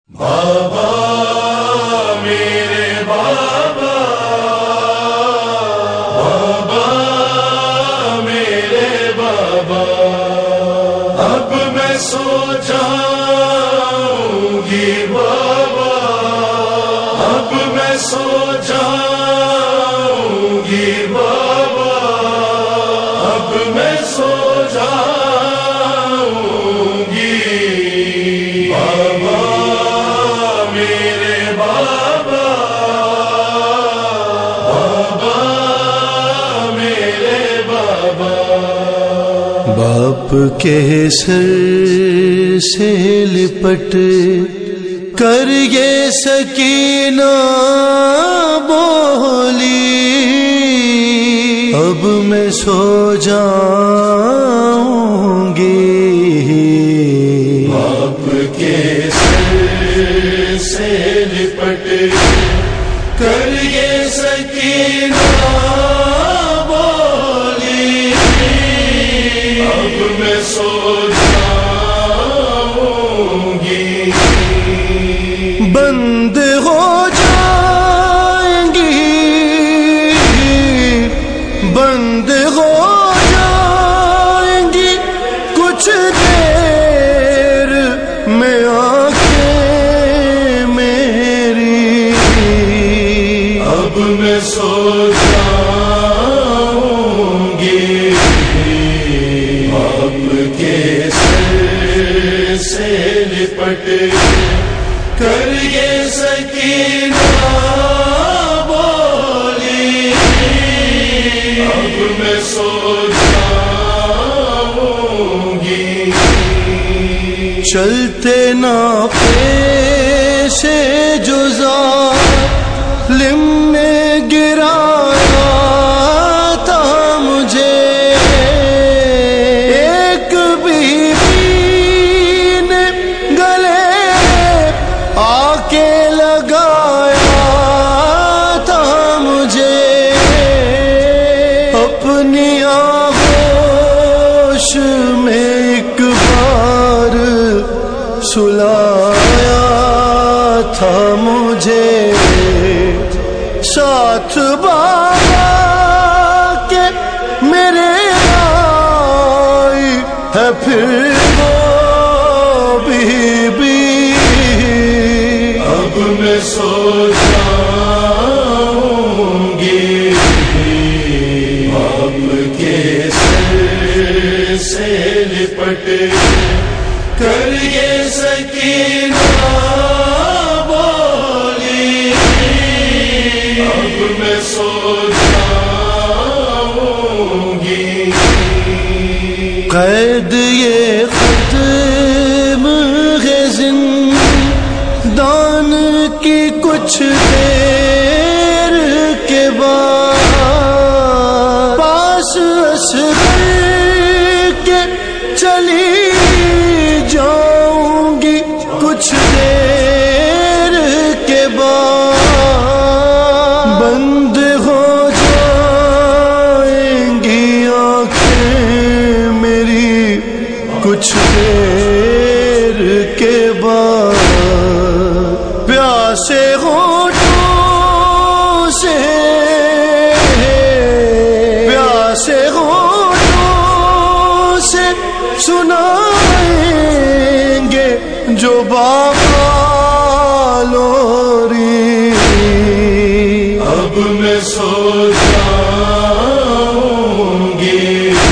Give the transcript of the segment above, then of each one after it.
بابا میرے بابا، بابا میرے بابا، اب میں سو جاؤں گی بابا، اب میں سو جاؤں گی بابا، اب میں سو جاؤں گی بابا میرے بابا، بابا میرے بابا۔ باپ کے سر سے لپٹ کر یہ سکینہ بولی، اب میں سو جاؤں گی۔ باپ کے سر سے لپٹ کر یہ سکینہ بولی، اب میں سو جاؤں گی۔ بند ہو جائیں گی، بند ہو جائیں گی کچھ دیر میں آنکھیں میری، اب میں سو جاؤں گی۔ باپ کے سر سے لپٹ کر یہ سکینہ بولی، اب میں سو جاؤں گی۔ چلتے ناپے سے جو ظالم نے گرایا تھا مجھے، ایک بیوی نے گلے آ کے لگایا تھا مجھے، اپنی آغوش میں ایک بار سلایا تھا مجھے، ساتھ بابا کے میرے آئی ہے پھر وہ بی، اب میں سو جاؤں گی۔ باپ کے سر سے لپٹ کر یہ سکینہ بولی، اب میں سو جاؤں گی۔ قید یہ ختم ہے زندان کی کچھ دیر کے بعد، پاس اصغر کے چلی جاؤں گی کچھ دیر کے بعد، بند ہو جائیں گی آنکھیں میری کچھ دیر کے بعد، پیاسے ہونٹوں سے، پیاسے ہونٹوں سے سنائیں گے جو بابا لوری، اب میں سو جاؤں گی۔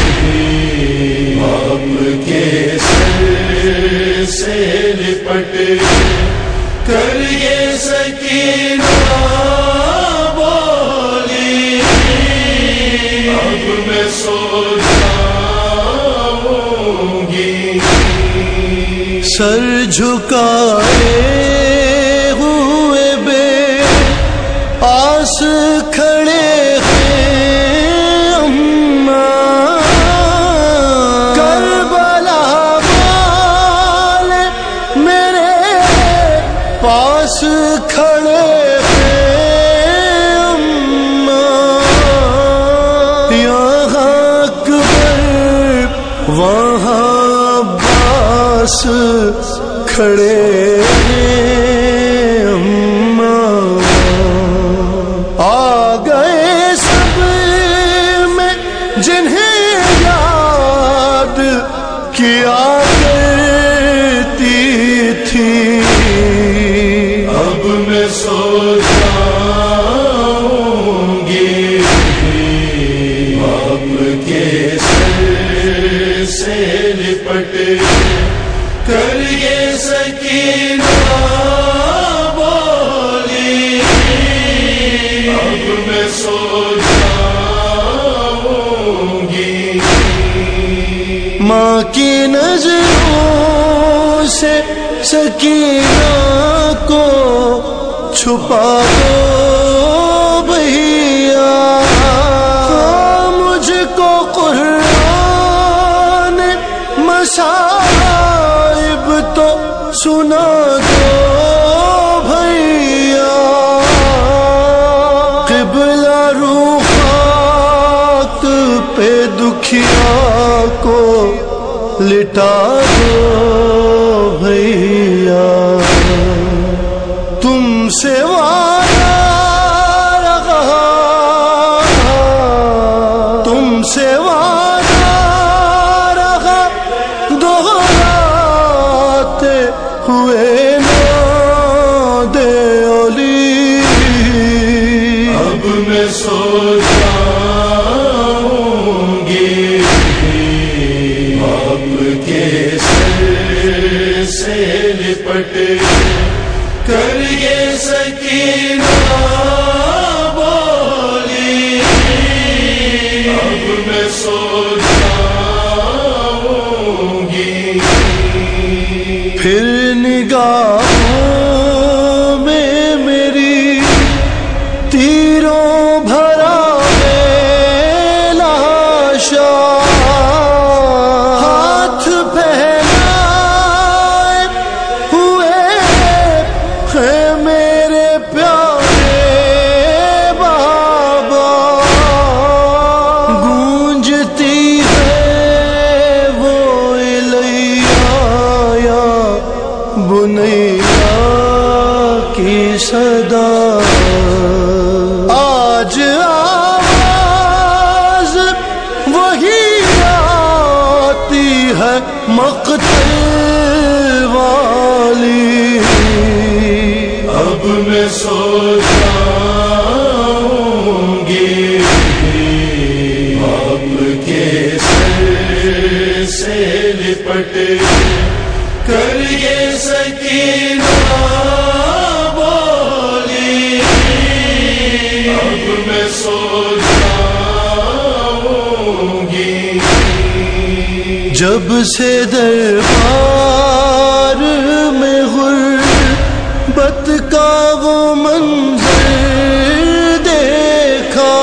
باپ کے سر سے لپٹ کر یہ سکینہ بولی، اب میں سو جاؤں گی۔ سر جھکائے ہوئے بے آس کھڑے ہیں اماں، کربلا والے میرے پاس کھڑے ہیں اماں، یہاں اکبر وہاں عباس کھڑے ہیں سے سکینہ کو چھپا دو بھیا، مجھ کو قرآن مصائب تو سنا دو بھیا، قبلہ روح خاک پہ دکھیا کو لٹا دو بھیا، تم سے وعدہ رہا، تم سے وعدہ رہا، دہراتے ہوئے نہ دے اولی، اب میں سو جاؤں گی آپ کے سر سے لپٹ کر یہ سکینہ بولی، اب میں سو جاؤں گی۔ پھر نگاہوں میں میری تیروں بھرا لاشا، ہاتھ پھیلائے ہوئے ہیں میرے پیارے بابا، گونجتی ہے وہ الیہ یا بنیا کی صدا، آج آواز وہی آتی ہے مقتل والی، اب میں سو جاؤں گی آپ کے سر سے لپٹ کر یہ سکینہ بولی، اب میں سو جاؤں گی۔ جب سے دربار میں غربت کا وہ منظر دیکھا،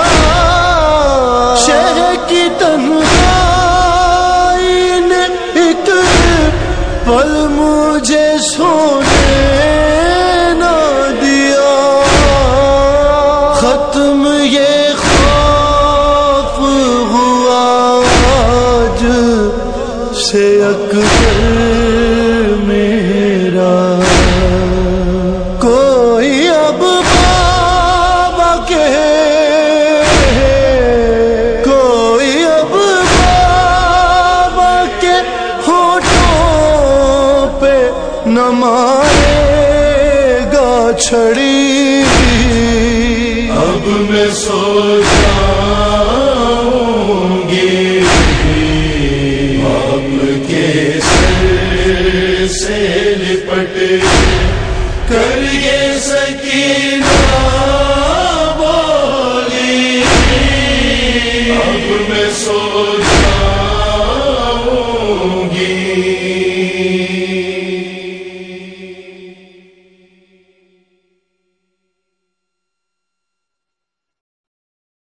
شہر کی تنہائی نے ایک پل مجھے سونے نہ دیا، ختم یہ خوف ہوا آج سے اکبر میرا، کوئی اب بابا کے، کوئی اب بابا کے ہونٹوں پہ نہ مارے گا چھڑی، اب میں سو جاؤں گی آپ کے سر سے لپٹ کر یہ سکینہ بولی، اب میں سو جاؤں گی۔